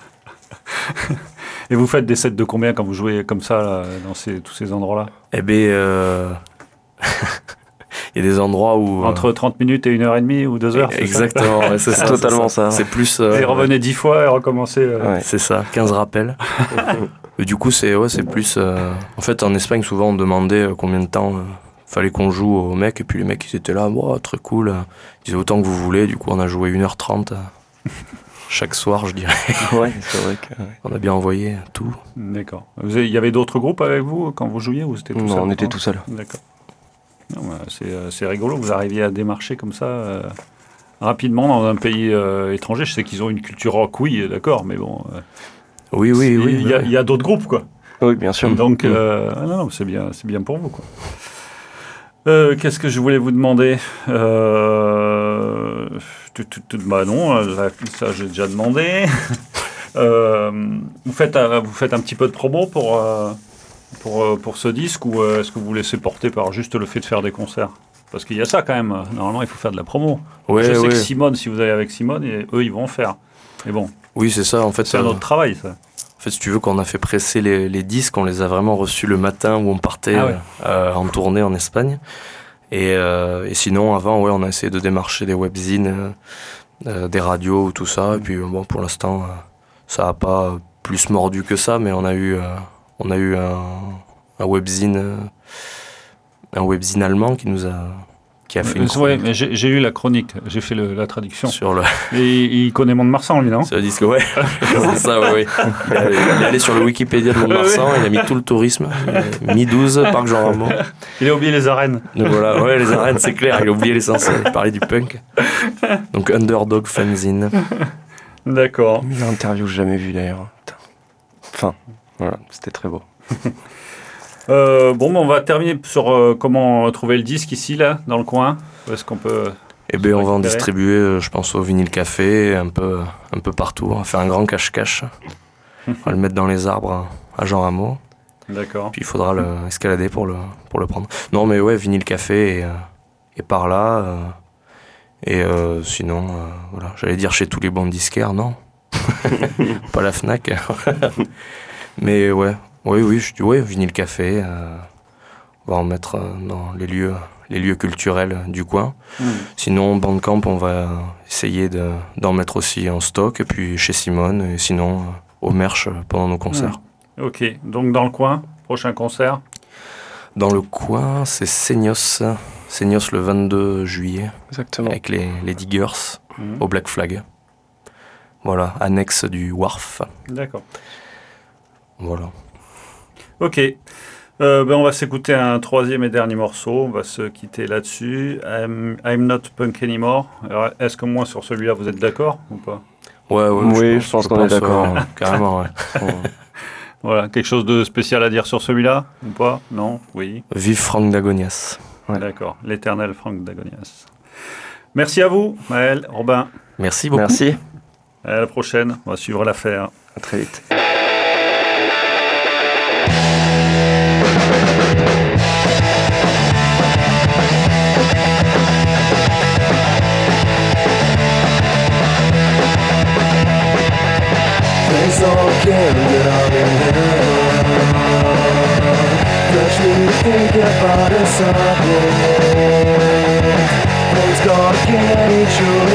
Et vous faites des sets de combien quand vous jouez comme ça là, dans ces, tous ces endroits-là? Eh bien, euh, il y a des endroits où. euh, Entre trente minutes et une heure et demie ou deux heures? c'est ça Exactement, ouais, c'est ça. Totalement c'est ça. C'est plus. euh, Et revenez dix fois et recommencez. euh, Ouais. C'est ça, quinze rappels. Et du coup, c'est ouais, c'est plus. euh, En fait, en Espagne, souvent, on demandait euh, combien de temps euh, fallait qu'on joue aux mecs, et puis les mecs, ils étaient là, wow, très cool. Ils disaient autant que vous voulez, du coup, on a joué une heure trente euh, chaque soir, je dirais. Ouais, c'est vrai que. ouais. On a bien envoyé tout. D'accord. Vous avez- Il y avait d'autres groupes avec vous quand vous jouiez ou c'était tout Non, seul? on était tout seul. D'accord. Non, bah, c'est, euh, c'est rigolo, vous arriviez à démarcher comme ça euh, rapidement dans un pays euh, étranger. Je sais qu'ils ont une culture rock, oui, d'accord, mais bon. euh, Oui, oui, il oui. il y a, ouais. il y a d'autres groupes, quoi. Oui, bien sûr. Donc, euh, ah non, non, c'est bien, c'est bien pour vous, quoi. Euh, qu'est-ce que je voulais vous demander euh, tout, tout, tout- Bah non, euh, ça j'ai déjà demandé. Euh, vous, faites, un- vous faites un petit peu de promo pour, euh, pour, euh, pour ce disque ou euh, est-ce que vous vous laissez porter par juste le fait de faire des concerts? Parce qu'il y a ça quand même. Normalement, il faut faire de la promo. Ouais, je sais ouais. que Simone, si vous allez avec Simone, et eux, ils vont en faire. Mais bon, Oui, c'est ça. En fait, c'est un euh, autre travail, ça. En fait, si tu veux, quand on a fait presser les, les disques, on les a vraiment reçus le matin où on partait Ah ouais. euh, en tournée en Espagne. Et, euh, et sinon, avant, ouais, on a essayé de démarcher des webzines, euh, euh, des radios, ou tout ça. Et puis, euh, bon, pour l'instant, euh, ça n'a pas plus mordu que ça, mais on a eu, euh, on a eu un, un webzine, euh, un webzine allemand qui nous a, qui a fait une Euh, ouais, chronique mais j'ai j'ai eu la chronique, j'ai fait le- la traduction. sur le, Et il connaît Mont-de-Marsan, lui, non? sur le disque. Ouais, c'est ça, ouais, ouais. Il est il est allé sur le Wikipédia de Mont-de-Marsan, il a mis tout le tourisme, il a mis douze, Parc Jean Rameau. Il a oublié les arènes. Donc voilà, ouais, les arènes, c'est clair, il a oublié l'essentiel, il parlait du punk. Donc Underdog Fanzine. D'accord. Une interview que j'ai jamais vue d'ailleurs. Putain. Enfin, voilà, c'était très beau. Euh, bon, ben, on va terminer sur euh, comment trouver le disque ici, là, dans le coin. Où est-ce qu'on peut... Et bien on va en Récupérer. distribuer, euh, je pense, au vinyle café, un peu, un peu partout. On va faire un grand cache-cache. On va le mettre dans les arbres à Jean Rameau. D'accord. Puis il faudra le escalader pour le, pour le prendre. Non, mais ouais, vinyle café et, euh, et par là. euh, et euh, sinon, euh, voilà, j'allais dire chez tous les bons disquaires, non. Pas la Fnac. Mais ouais, oui, oui, je dis ouais, vinyle café. euh, on va en mettre euh, dans les lieux, les lieux culturels du coin. Hmm. Sinon, Bandcamp, on va essayer de, d'en mettre aussi en stock. Et puis chez Simone, et sinon euh, au merch pendant nos concerts. Ok, donc dans le coin, prochain concert. Dans le coin, c'est Seignos. Seignos le vingt-deux juillet, Exactement. avec les, les Diggers Mhm. au Black Flag. Voilà, annexe du Wharf. D'accord. Voilà. Ok. Euh, ben, on va s'écouter un troisième et dernier morceau. On va se quitter là-dessus. I'm, I'm not punk anymore. Alors, est-ce que moi, sur celui-là, vous êtes d'accord ou pas? Ouais, ouais, Oui, je pense qu'on est d'accord. ouais, carrément, ouais. Voilà, quelque chose de spécial à dire sur celui-là ou pas? Non? Oui. Vive Franck Dagonias. Ouais. D'accord, l'éternel Franck Dagonias. Merci à vous, Maël, Robin. Merci beaucoup. Merci. À la prochaine, on va suivre l'affaire. À très vite. It's okay to get out in heaven. Touch me to think about it someday. Thanks God I can't eat your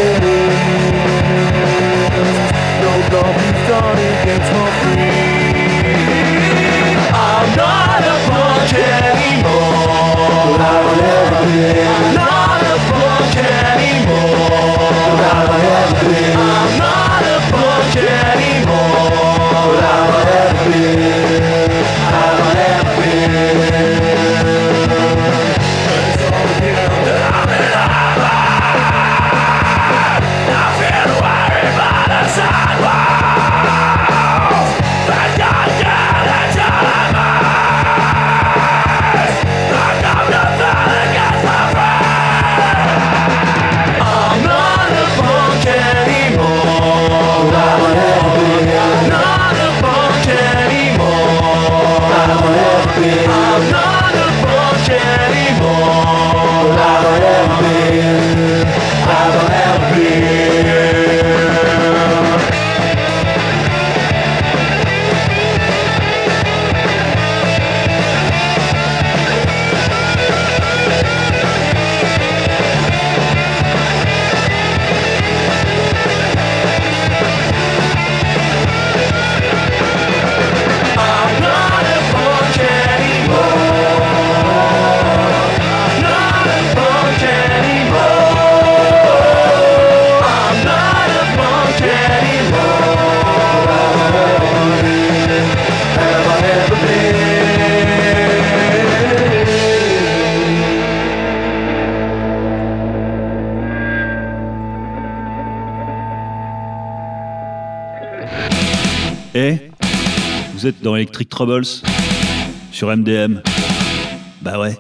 head. No God be done, it gets more free. I'm not a punk anymore, but I will never be. I'm not a punk anymore, but I will never be. I'm not a punk anymore, but I will never be. I will never be. It's all again that I'm in love. I feel worried by the sidewalk. But God can't let you live. I come to find against my friend. I'm not a punk anymore, but I will never be. I'm not a punk anymore, but I will never be. I'm not a punk anymore, but I will never be. I will never be. I'm not a punk anymore. Not a punk anymore. I'm not a punk anymore. Have I ever been? Eh, vous êtes dans Electric Troubles sur M D M. Bah ouais.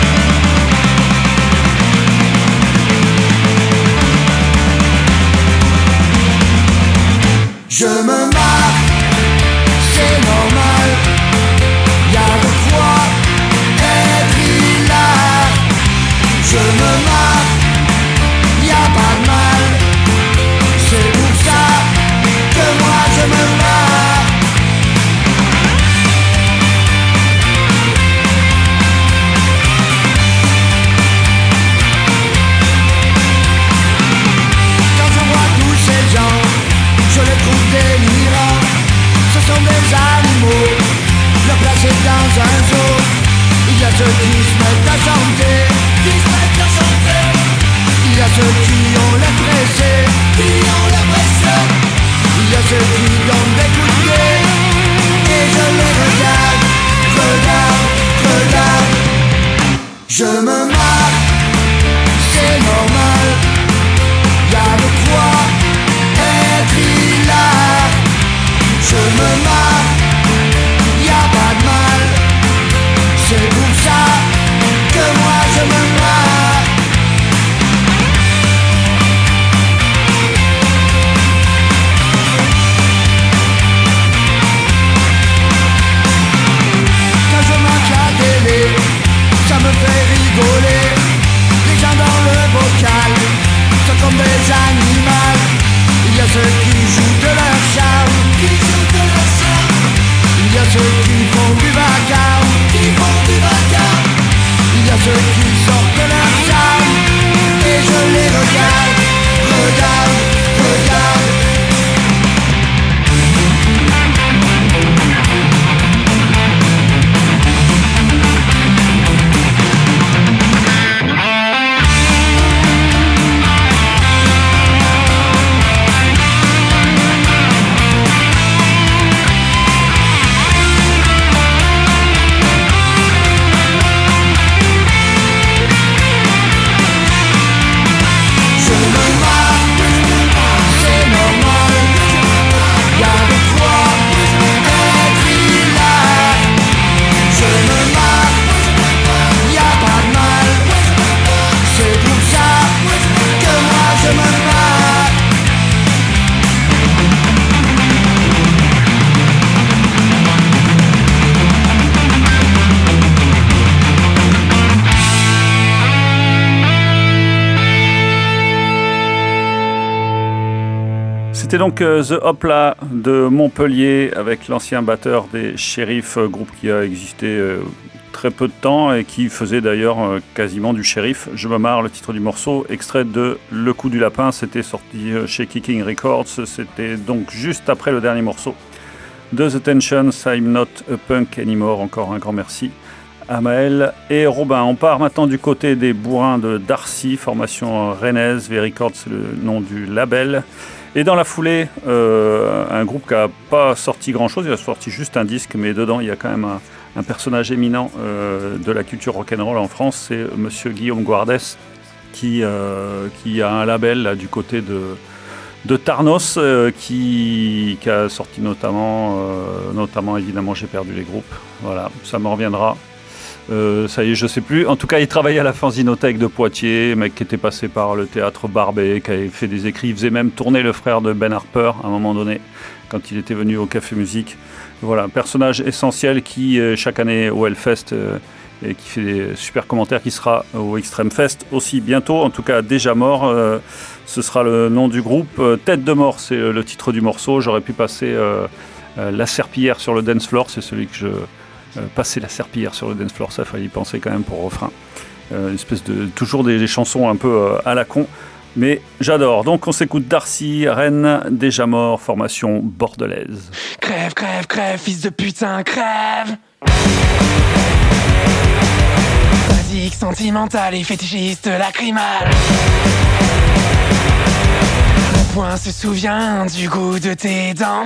Je me marre, c'est normal. Y'a de quoi être hilar. Je me marre, y'a pas de mal. C'est pour ça que moi je me marre. Quand je vois tous ces gens, je les trouve délirants. Ce sont des animaux, leur place est dans un zoo. Il y a ceux qui se mettent à chanter, qui se mettent à chanter. Il y a ceux qui ont les pressés, qui ont les pressés. Il y a ceux qui donnent des coups de pied, et je les regarde, regarde, regarde. Je me marre, c'est normal. Y'a de quoi être hilar. Je me marre, y'a pas de mal. C'est pour ça que moi je me marre. Quand je manque la télé, ça me fait rigoler. Les gens dans le bocal sont comme des animaux. Il y a ceux qui jouent de leur charme, qui jouent de leur charme. C'était donc euh, The Hopla de Montpellier avec l'ancien batteur des Shérifs, euh, groupe qui a existé euh, très peu de temps et qui faisait d'ailleurs euh, quasiment du shérif. Je me marre, le titre du morceau, extrait de Le Coup du Lapin, c'était sorti euh, chez Kicking Records, c'était donc juste après le dernier morceau de The Tensions, I'm Not a Punk Anymore. Encore un grand merci à Maël et Robin. On part maintenant du côté des bourrins de Darcy, formation rennaise. V-Records, c'est le nom du label. Et dans la foulée, euh, un groupe qui n'a pas sorti grand-chose, il a sorti juste un disque, mais dedans, il y a quand même un, un personnage éminent euh, de la culture rock'n'roll en France, c'est monsieur Guillaume Guardès, qui, euh, qui a un label là, du côté de, de Tarnos, euh, qui, qui a sorti notamment, euh, notamment, évidemment, J'ai perdu les groupes. Voilà, ça me reviendra. Euh, ça y est, je sais plus. En tout cas, il travaillait à la Fanzinothèque de Poitiers, mec qui était passé par le théâtre Barbet, qui avait fait des écrits, il faisait même tourner le frère de Ben Harper à un moment donné, quand il était venu au Café Musique. Voilà, un personnage essentiel qui, euh, chaque année au Hellfest, euh, et qui fait des super commentaires, qui sera au Extreme Fest aussi bientôt, en tout cas déjà mort. Euh, ce sera le nom du groupe. Euh, Tête de mort, c'est le titre du morceau. J'aurais pu passer euh, euh, La Serpillière sur le dance floor, c'est celui que je... Euh, passer la serpillière sur le dance floor, ça fallait y penser quand même pour refrain. Euh, une espèce de toujours des, des chansons un peu euh, à la con, mais j'adore. Donc on s'écoute Darcy, Rennes, déjà mort, formation bordelaise. Crève, crève, crève, fils de putain, crève. Basique, sentimental et fétichiste, lacrymal. Le poing se souvient du goût de tes dents.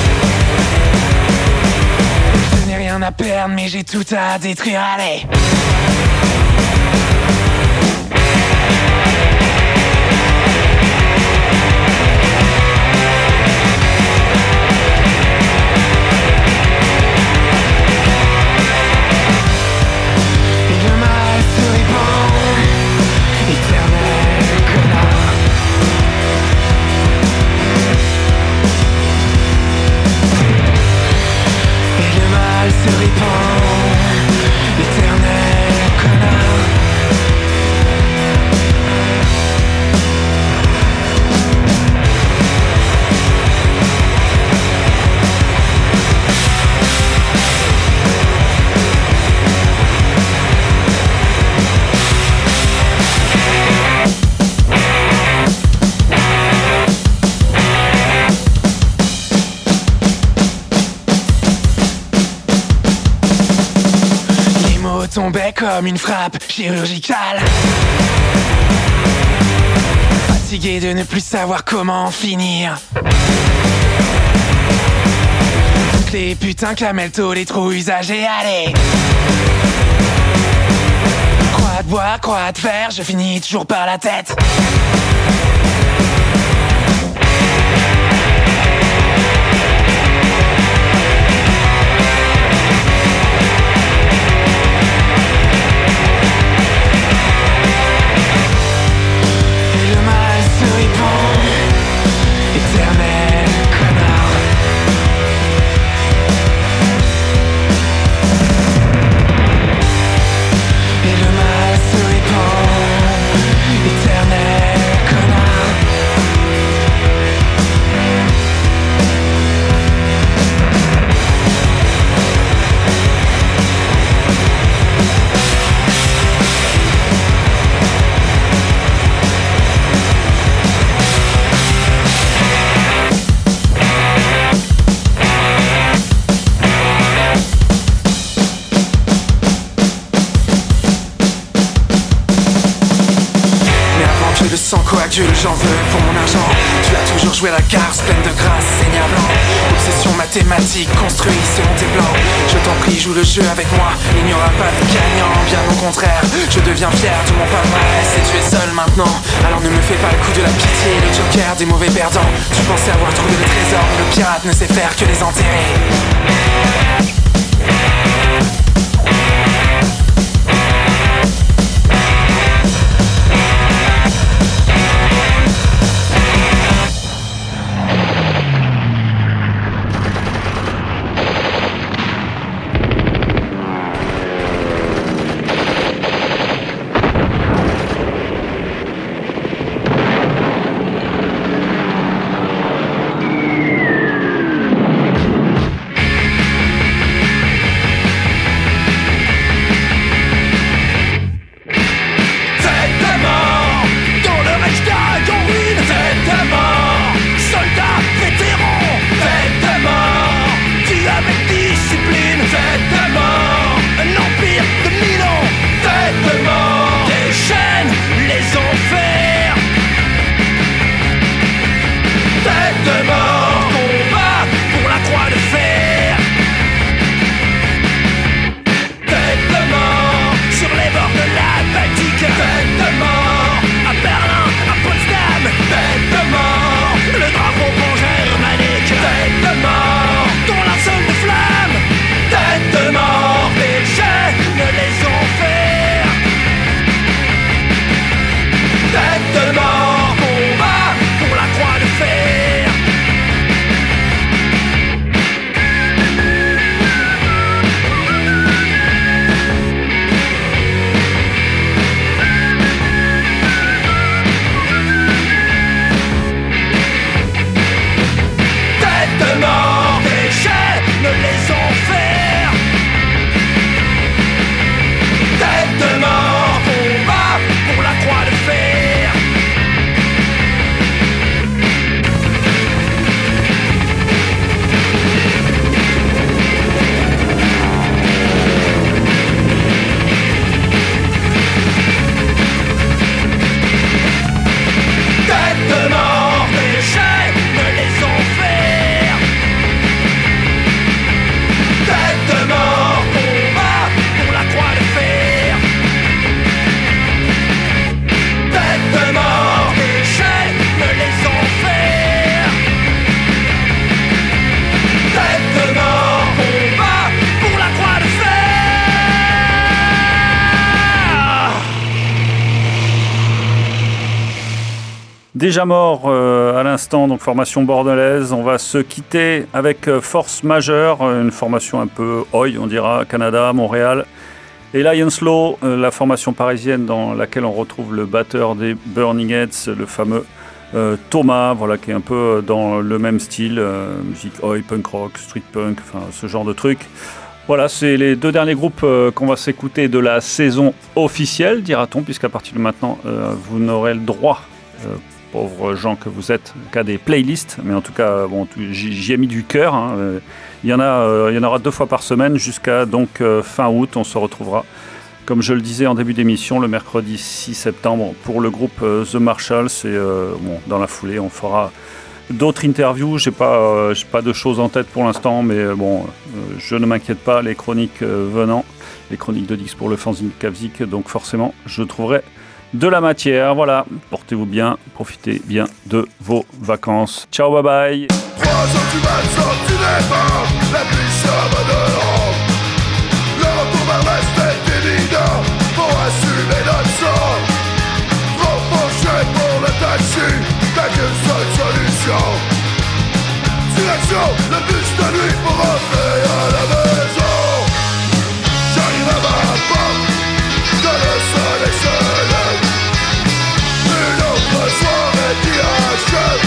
Je n'ai rien à perdre, mais j'ai tout à détruire, allez. Et le mal se répand, éternel connard. Et le mal se répand, éternel connard. Tombait comme une frappe chirurgicale. Fatigué de ne plus savoir comment finir. Toutes les putains camelto, les trous usagés, allez. Croix de bois, croix de fer, je finis toujours par la tête. Éternel connard. Et le mal se répand, éternel connard. Le sang coagule, j'en veux pour mon argent. Tu as toujours joué la carte, pleine de grâce, seigneur blanc. Obsession mathématique, construit selon tes plans. Je t'en prie, joue le jeu avec moi. Il n'y aura pas de gagnant, bien au contraire. Je deviens fier de mon palmarès et tu es seul maintenant. Alors ne me fais pas le coup de la pitié, le joker des mauvais perdants. Tu pensais avoir trouvé le trésor, mais le pirate ne sait faire que les enterrer. Déjà mort euh, à l'instant, donc formation bordelaise. On va se quitter avec euh, Force Majeure, une formation un peu oi, on dira, Canada, Montréal. Et Lion Slow, euh, la formation parisienne dans laquelle on retrouve le batteur des Burning Heads, le fameux euh, Thomas, voilà, qui est un peu dans le même style, euh, musique oi, punk rock, street punk, enfin ce genre de truc. Voilà, c'est les deux derniers groupes euh, qu'on va s'écouter de la saison officielle, dira-t-on, puisqu'à partir de maintenant, euh, vous n'aurez le droit, euh, pauvres gens que vous êtes, qu'à des playlists. Mais en tout cas, bon, j'y, j'y ai mis du cœur. Hein, euh, il y en a, euh, il y en aura deux fois par semaine jusqu'à donc euh, fin août. On se retrouvera, comme je le disais en début d'émission, le mercredi six septembre pour le groupe euh, The Marshalls. Et euh, bon, dans la foulée, on fera d'autres interviews. J'ai pas, euh, j'ai pas de choses en tête pour l'instant, mais euh, bon, euh, je ne m'inquiète pas. Les chroniques euh, venant, les chroniques de Dix pour le fanzine Kavzik, donc forcément, je trouverai de la matière. Voilà, portez-vous bien, profitez bien de vos vacances. Ciao, bye bye. Trois heures du mat, sorti des bars, la pluie s'abandonnera. Le retour vers l'Est est évident pour assumer notre sort. Trop penché pour le taxi, t'as qu'une seule solution. Direction, le bus de nuit pour rentrer à la maison. J'arrive à ma porte, que le soleil se lève. Une autre soirée qui achève.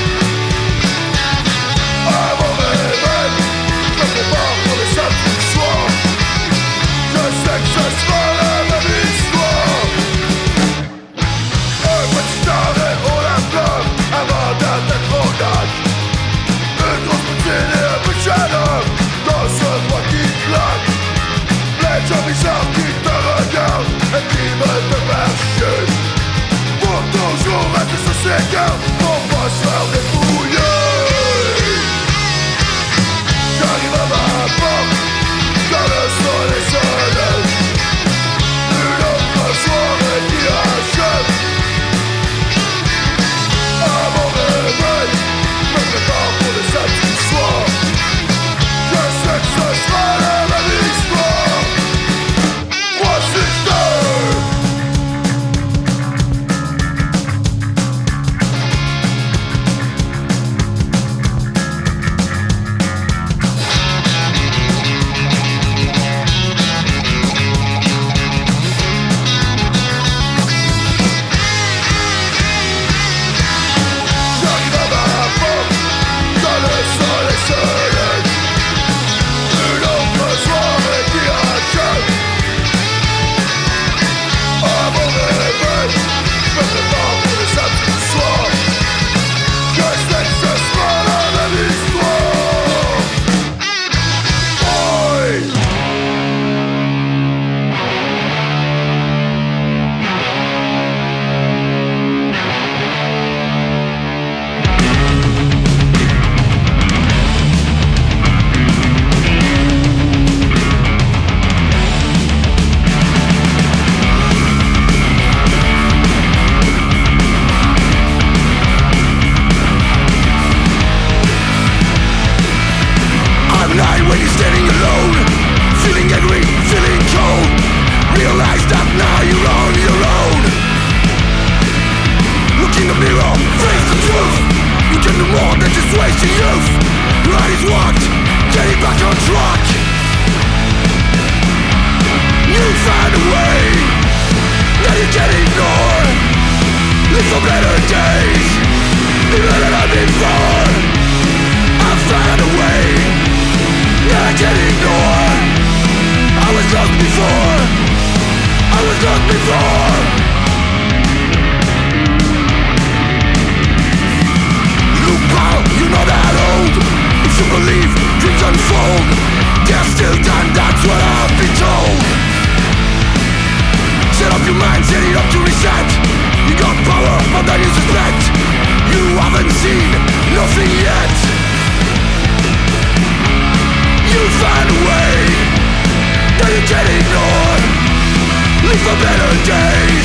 À mon réveil, je me prépare pour les samedis soirs. Je sais que ce sera la même histoire. Un petit arrêt au la flamme avant d'atteindre au lac. Une grosse poutine et un peu de chaleur dans ce froid qui claque. Les gens bizarres qui te regardent et qui veulent te faire chier. Pour toujours rester sur ses gardes pour pas se faire dépouiller. J'arrive à ma porte quand le soleil se lève. Une autre soirée qui achève. À mon réveil, je me prépare pour les samedis soirs. Je sais que ce sera la même histoire. Trois sisters. J'arrive à ma porte quand le soleil se lève. Une autre soirée qui achève. À mon réveil, je me prépare pour les samedis soirs. Je sais que ce sera la même histoire. Oi! I'm a night when you're standing alone, feeling angry, feeling cold. Realize that now you're on your own. Look in the mirror, face the truth. You can do more than just waste your youth. Your heart is walked, getting back on track. You found a way, now you can't ignore. Live for better days, live better than before. I found a way that I can't ignore. I was lost before, I was lost before. Look pal, you're not that old. If you believe dreams unfold, there's still time, that's what I've been told. Set up your mind, set it up to reset. You got power, but then you suspect. You haven't seen nothing yet. You find a way that you can't ignore. Live for better days,